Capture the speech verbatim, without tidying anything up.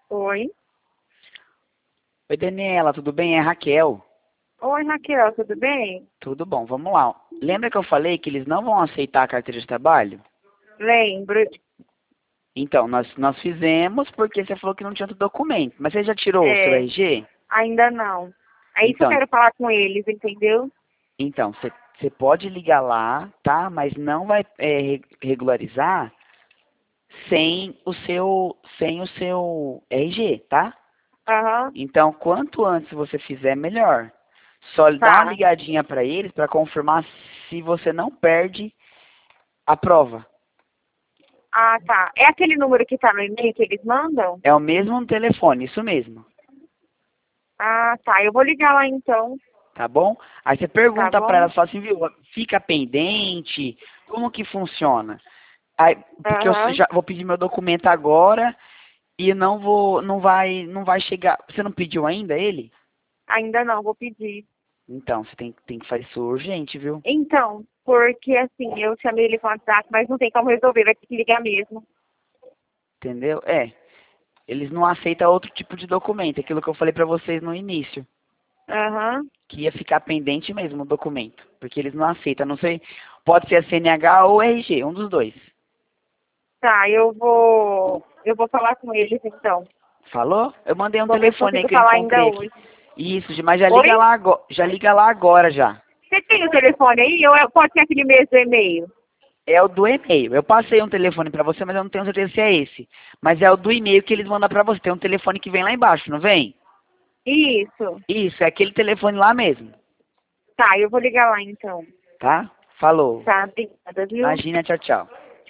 Oi. Oi, Daniela, tudo bem? É Raquel. Oi, Raquel, tudo bem? Tudo bom, vamos lá. Lembra que eu falei que eles não vão aceitar a carteira de trabalho? Lembro. Então, nós, nós fizemos porque você falou que não tinha outro documento. Mas você já tirou o seu É, R G? ainda não. É isso que eu Então, quero falar com eles, entendeu? então você, você pode ligar lá, tá? Mas não vai é, re- regularizar sem o seu, sem o seu R G, tá? Aham, Então, quanto antes você fizer, melhor. Só dá uma tá. ligadinha para eles para confirmar se você não perde a prova. Ah, tá. É aquele número que tá no e-mail que eles mandam? É o mesmo telefone, isso mesmo. Ah, tá. Eu vou ligar lá então, Tá bom? Aí você tá pergunta para bom? ela, fala assim, viu, fica pendente, como que funciona? Aí, porque eu Aham. já vou pedir meu documento agora e não vou, não vai, não vai chegar. Você não pediu ainda ele? Ainda não, vou pedir. Então, você tem, tem que fazer isso urgente, viu? Então, porque assim, eu chamei ele com WhatsApp, mas não tem como resolver, vai ter que ligar mesmo. Entendeu? É. Eles não aceitam outro tipo de documento, aquilo que eu falei para vocês no início, Aham. que ia ficar pendente mesmo o documento, porque eles não aceitam, não sei, pode ser a C N H ou R G, um dos dois. Tá, eu vou. Eu vou falar com eles então. Falou? Eu mandei um Vou ver se telefone aí consigo que eu falar ainda encontrei aqui. hoje. Isso, mas já liga Oi? lá agora, já liga lá agora já. Você tem o telefone aí ou é- pode ser aquele mesmo do e-mail? É o do e-mail. Eu passei um telefone para você, mas eu não tenho certeza se é esse. Mas é o do e-mail que eles mandam para você. Tem um telefone que vem lá embaixo, não vem? Isso. Isso, é aquele telefone lá mesmo, Tá, eu vou ligar lá então. tá? Falou. Tá, obrigada, viu? Imagina, tchau, tchau.